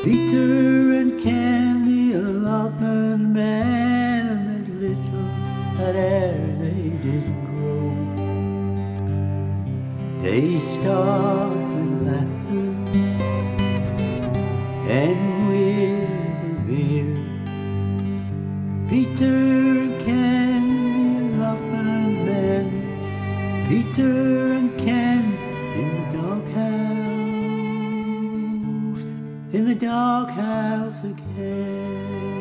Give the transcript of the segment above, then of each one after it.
Peter and Ken, the allotment man, and little that ere they did grow. They started laughing and with a beer. Peter and Ken, the allotment man, Peter and Ken in the doghouse again.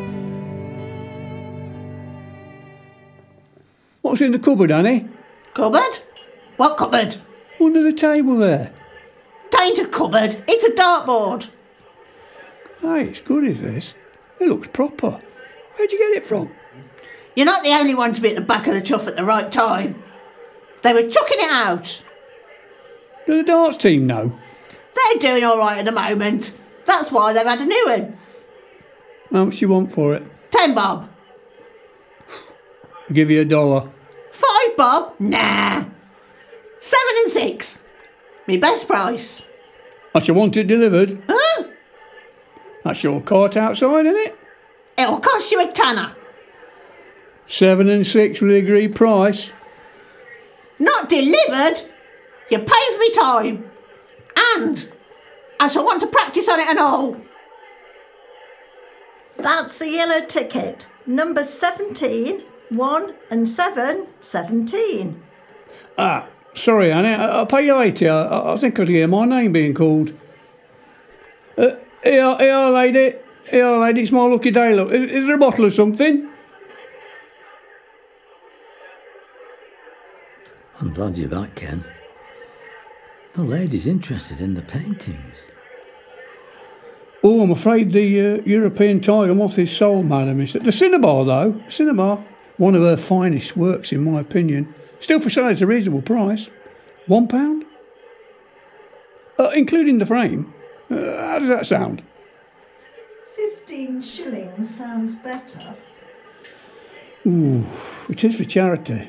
What's in the cupboard, Annie? Cupboard? What cupboard? Under the table there. Tain't a cupboard, it's a dartboard. Hey, it's good, is this? It looks proper. Where'd you get it from? You're not the only one to be at the back of the chuff at the right time. They were chucking it out. Do the darts team know? They're doing all right at the moment. That's why they've had a new one. How much do you want for it? 10 bob. I'll give you $1. 5 bob? Nah. 7 and 6. Me best price. I shall want it delivered. Huh? That's your cart outside, isn't it? It'll cost you a tenner. 7 and 6 with the agreed price. Not delivered. You pay for me time. And I shall want to practice on it and all. That's the yellow ticket. Number 17, 1 and 7, 17. Ah, sorry, Annie. I'll pay you later. I think I'd hear my name being called. Here, lady. Here, lady. It's my lucky day, look. Is there a bottle of something? I'm glad you're back, Ken. The lady's interested in the paintings. Oh, I'm afraid the European tiger moth is sold, madam. The Cinnabar, though. Cinnabar. One of her finest works, in my opinion. Still for sale at a reasonable price. £1? Including the frame. How does that sound? 15 shillings sounds better. Ooh, it is for charity.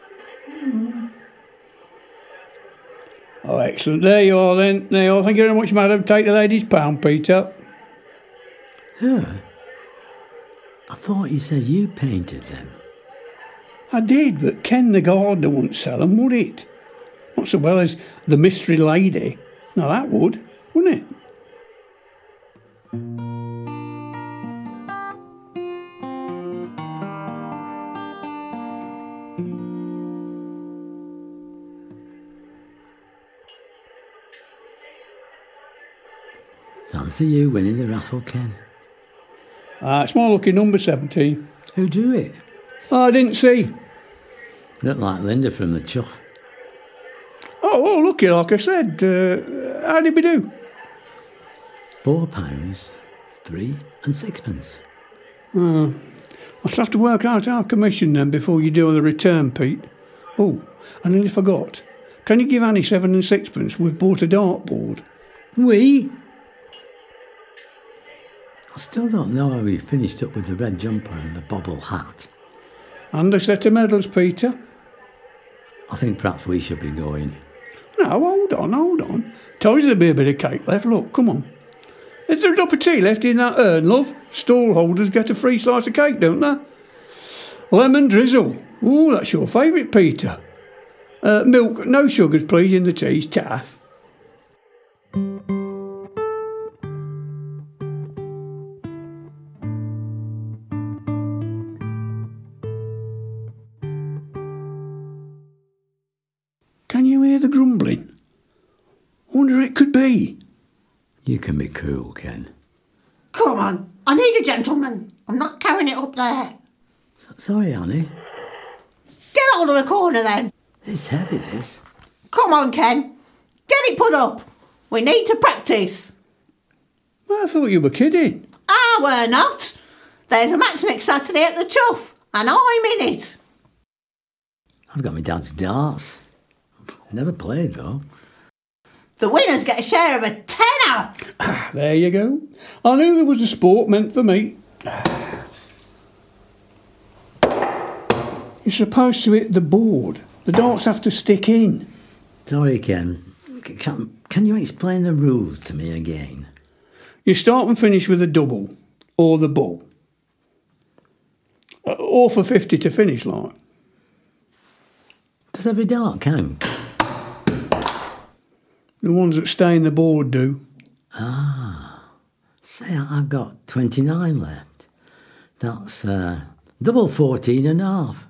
Oh, excellent. There you are, then. There you are. Thank you very much, madam. Take the lady's pound, Peter. Her? I thought you said you painted them. I did, but Ken the gardener wouldn't sell them, would it? Not so well as the mystery lady. Now that would, wouldn't it? Fancy you winning the raffle, Ken. It's my lucky number 17. Who drew it? I didn't see. Looked like Linda from the chuff. Oh, lucky, like I said. How did we do? £4, 3 and 6pence. I shall have to work out our commission then before you do on the return, Pete. Oh, I nearly forgot. Can you give Annie 7 and 6pence? We've bought a dartboard. We? I still don't know how we finished up with the red jumper and the bobble hat. And a set of medals, Peter. I think perhaps we should be going. No, hold on. Told you there'd be a bit of cake left. Look, come on. Is there a drop of tea left in that urn, love? Stall holders get a free slice of cake, don't they? Lemon drizzle. Oh, that's your favourite, Peter. Milk, no sugars, please, in the teas. Ta. Can you hear the grumbling? I wonder who it could be. You can be cool, Ken. Come on, I need a gentleman. I'm not carrying it up there. Sorry, Annie. Get hold of the corner then. It's heavy, this. Come on, Ken. Get it put up. We need to practice. I thought you were kidding. We're not. There's a match next Saturday at the Chuff, and I'm in it. I've got my dad's darts. Never played, though. The winners get a share of a tenner. There you go. I knew there was a sport meant for me. You're supposed to hit the board. The darts have to stick in. Sorry, Ken. Can you explain the rules to me again? You start and finish with a double, or the bull. Or for 50 to finish, like. Does every dart count? The ones that stay in the board do. Say I've got 29 left. That's double 14 and a half.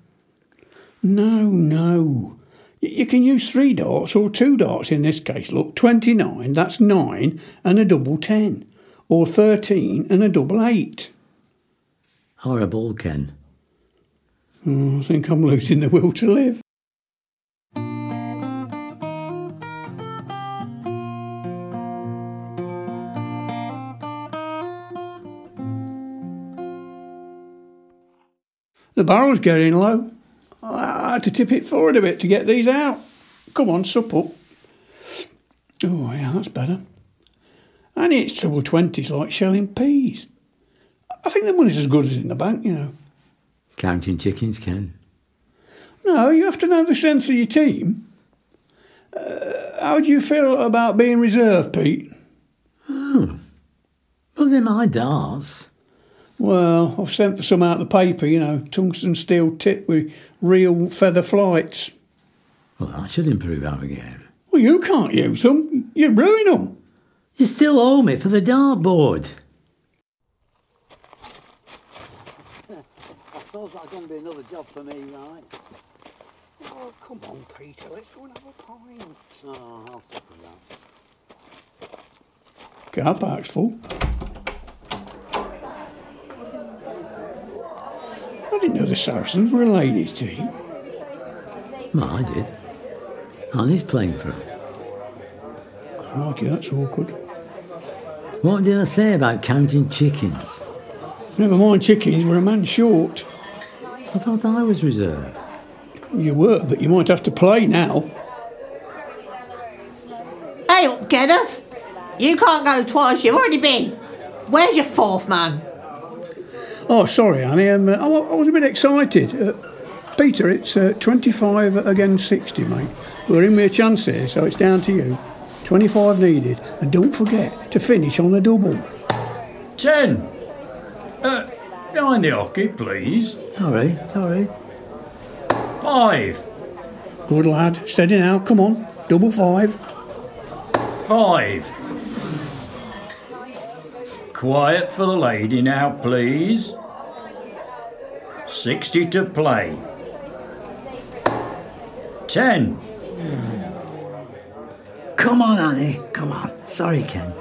No. You can use 3 darts or 2 darts in this case. Look, 29, that's 9 and a double 10. Or 13 and a double 8. Or a bull, Ken. Oh, I think I'm losing the will to live. The barrel's getting low. I had to tip it forward a bit to get these out. Come on, sup up. Oh, yeah, that's better. And it's treble 20s like shelling peas. I think the money's as good as in the bank, you know. Counting chickens, Ken. No, you have to know the strength of your team. How do you feel about being reserve, Pete? Well, they're my darts. Well, I've sent for some out the paper, you know, tungsten steel tip with real feather flights. Well, that should improve our game. Well, you can't use them. You ruin them. You still owe me for the dartboard. I suppose that's going to be another job for me, right? Oh, come on, Peter, let's go and have a pint. Oh, I'll stop with that. Car park's full. I didn't know the Saracens were a ladies' team. Well, I did. Annie's playing for him. Crikey, that's awkward. What did I say about counting chickens? Never mind chickens, we're a man short. I thought I was reserve. You were, but you might have to play now. Hey up, Kenneth. You can't go twice, you've already been. Where's your 4th man? Oh, sorry, Annie. I was a bit excited. Peter, it's 25 against 60, mate. We're in with a chance here, so it's down to you. 25 needed. And don't forget to finish on a double. 10. Behind the hockey, please. Sorry. 5. Good lad. Steady now. Come on. Double 5. 5. Quiet for the lady now, please. 60 to play. 10. Come on, Annie. Come on. Sorry, Ken.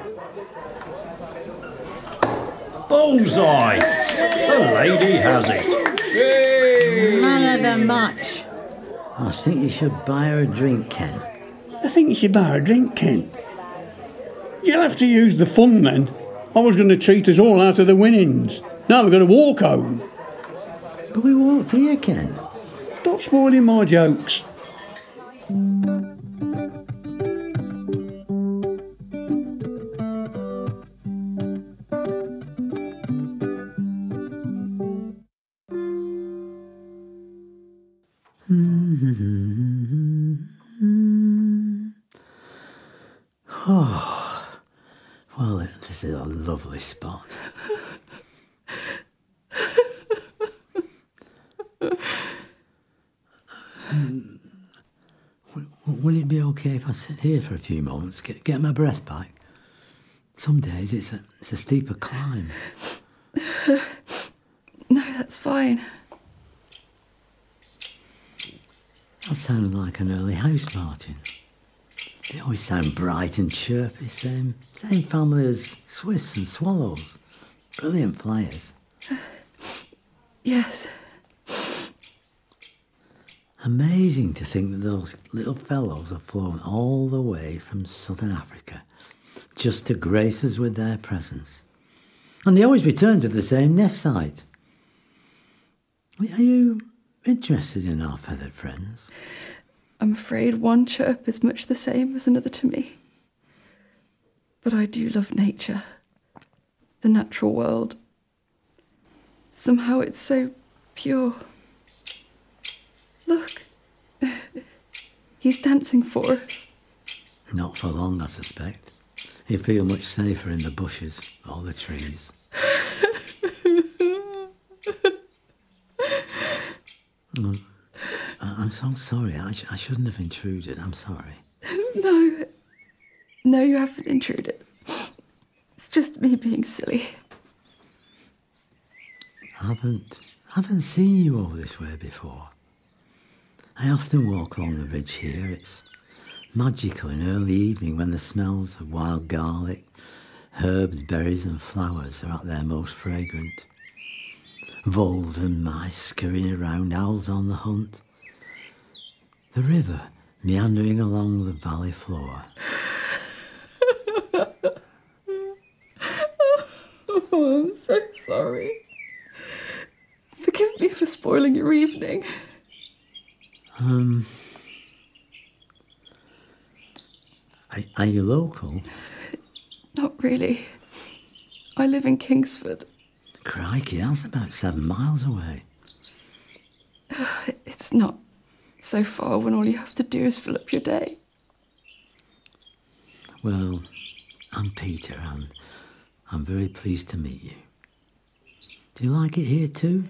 Bullseye. The lady has it. Man of the match. I think you should buy her a drink, Ken. I think you should buy her a drink, Ken. You'll have to use the fun then. I was going to treat us all out of the winnings. Now we've got to walk home. But we walked here, Ken. Stop spoiling my jokes. Well, this is a lovely spot. Would it be okay if I sit here for a few moments, get my breath back? Some days it's a steeper climb. No, that's fine. That sounds like an early house, Martin. They always sound bright and chirpy, same family as swifts and swallows. Brilliant flyers. Yes. Amazing to think that those little fellows have flown all the way from southern Africa just to grace us with their presence. And they always return to the same nest site. Are you interested in our feathered friends? I'm afraid one chirp is much the same as another to me. But I do love nature, the natural world. Somehow it's so pure. Look, he's dancing for us. Not for long, I suspect. You feel much safer in the bushes or the trees. I'm so sorry. I shouldn't have intruded. I'm sorry. No, you haven't intruded. It's just me being silly. I haven't seen you over this way before. I often walk along the ridge here. It's magical in early evening when the smells of wild garlic, herbs, berries and flowers are at their most fragrant. Voles and mice scurrying around, owls on the hunt. The river meandering along the valley floor. Oh, I'm so sorry. Forgive me for spoiling your evening. Are you local? Not really. I live in Kingsford. Crikey, that's about 7 miles away. It's not so far when all you have to do is fill up your day. Well, I'm Peter and I'm very pleased to meet you. Do you like it here too?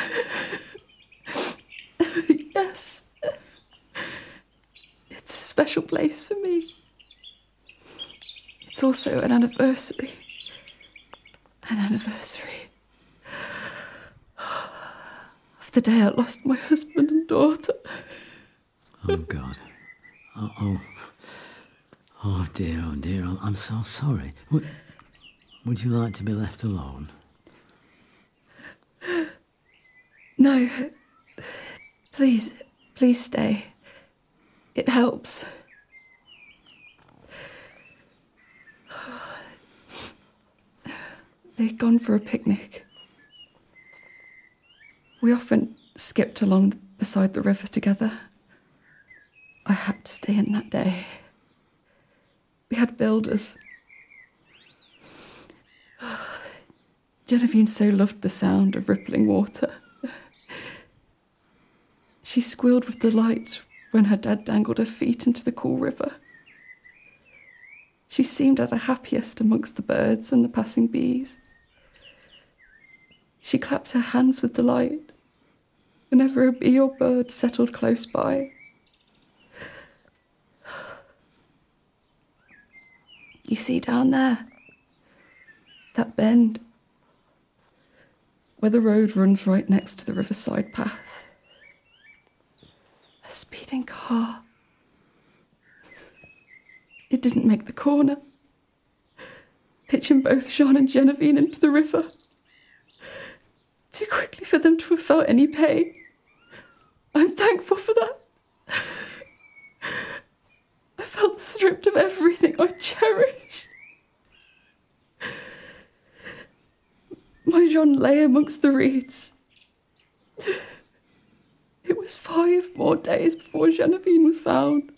Yes. It's a special place for me. It's also an anniversary. An anniversary of the day I lost my husband and daughter. Oh, God. Oh, dear, I'm so sorry. Would you like to be left alone? No. Please stay. It helps. They'd gone for a picnic. We often skipped along beside the river together. I had to stay in that day. We had builders. Genevieve so loved the sound of rippling water. She squealed with delight when her dad dangled her feet into the cool river. She seemed at her happiest amongst the birds and the passing bees. She clapped her hands with delight whenever a bee or bird settled close by. You see down there, that bend, where the road runs right next to the riverside path. A speeding car. It didn't make the corner, pitching both Jean and Genevieve into the river. Too quickly for them to have felt any pain. I'm thankful for that. I felt stripped of everything I cherish. My Jean lay amongst the reeds. It was 5 more days before Genevieve was found.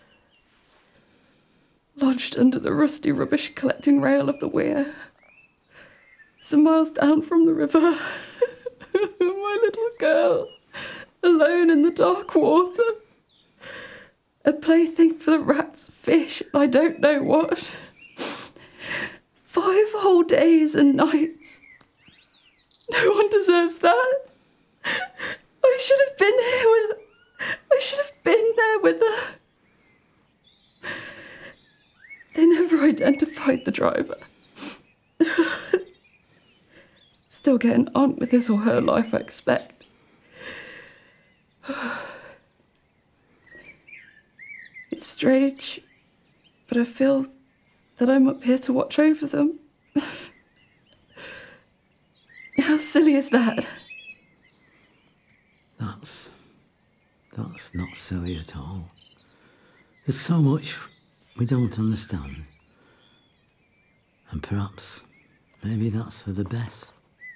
Lodged under the rusty rubbish collecting rail of the weir. Some miles down from the river. My little girl, alone in the dark water. A plaything for the rats, fish, and I don't know what. 5 whole days and nights. No one deserves that. I should have been there with her. They never identified the driver. Still getting on with his or her life, I expect. It's strange, but I feel that I'm up here to watch over them. How silly is that? That's not silly at all. There's so much we don't understand. And perhaps, maybe that's for the best.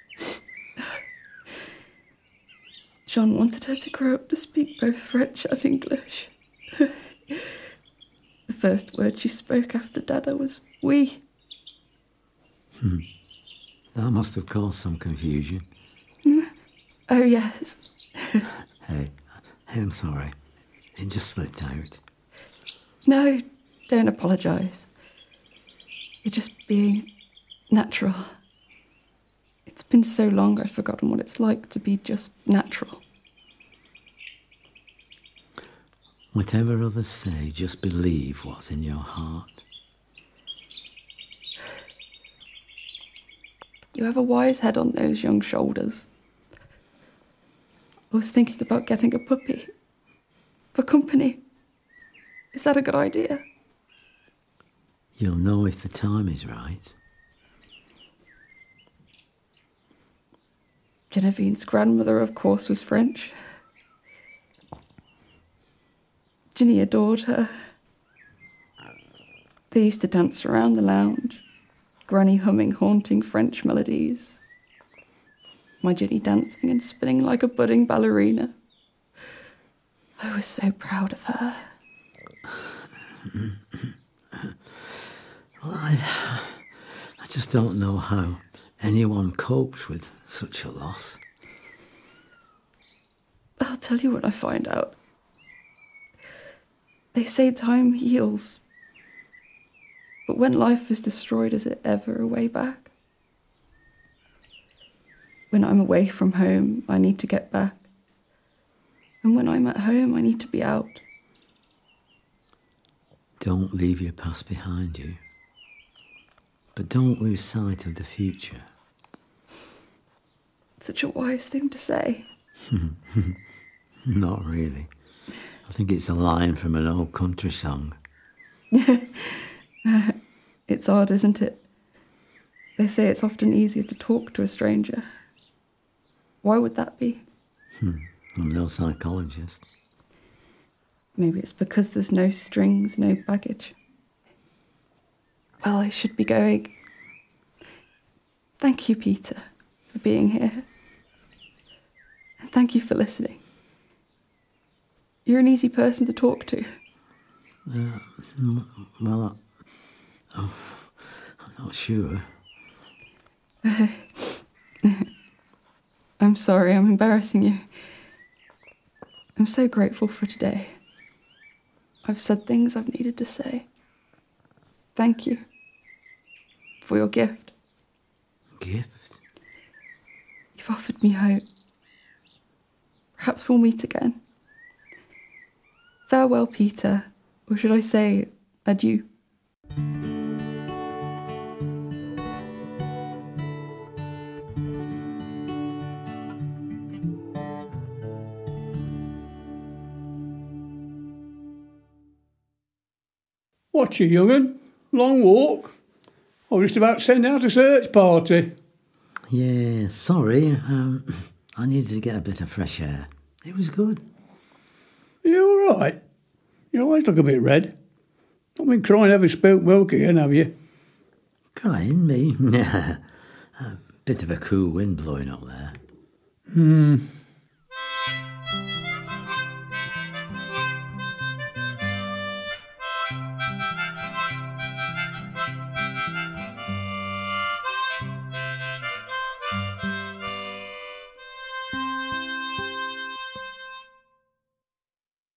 Jean wanted her to grow up to speak both French and English. The first word she spoke after Dada was oui. That must have caused some confusion. Oh, yes. Hey, I'm sorry. It just slipped out. No, don't apologise. You're just being natural. It's been so long I've forgotten what it's like to be just natural. Whatever others say, just believe what's in your heart. You have a wise head on those young shoulders. I was thinking about getting a puppy. For company. Is that a good idea? You'll know if the time is right. Genevieve's grandmother, of course, was French. Ginny adored her. They used to dance around the lounge, Granny humming haunting French melodies. My Ginny dancing and spinning like a budding ballerina. I was so proud of her. Well, I just don't know how anyone copes with such a loss. I'll tell you when I find out. They say time heals. But when life is destroyed, is it ever a way back? When I'm away from home, I need to get back. And when I'm at home, I need to be out. Don't leave your past behind you. But don't lose sight of the future. Such a wise thing to say. Not really. I think it's a line from an old country song. It's odd, isn't it? They say it's often easier to talk to a stranger. Why would that be? I'm no psychologist. Maybe it's because there's no strings, no baggage. Well, I should be going. Thank you, Peter, for being here. And thank you for listening. You're an easy person to talk to. Well, I'm not sure. I'm sorry, I'm embarrassing you. I'm so grateful for today. I've said things I've needed to say. Thank you for your gift. Gift? You've offered me hope. Perhaps we'll meet again. Farewell, Peter, or should I say adieu? What you, young'un? Long walk? I was just about to send out a search party. Yeah, sorry. I needed to get a bit of fresh air. It was good. You all right? Your eyes look a bit red. Not been crying over spilt milk again, have you? Crying, me? A bit of a cool wind blowing up there.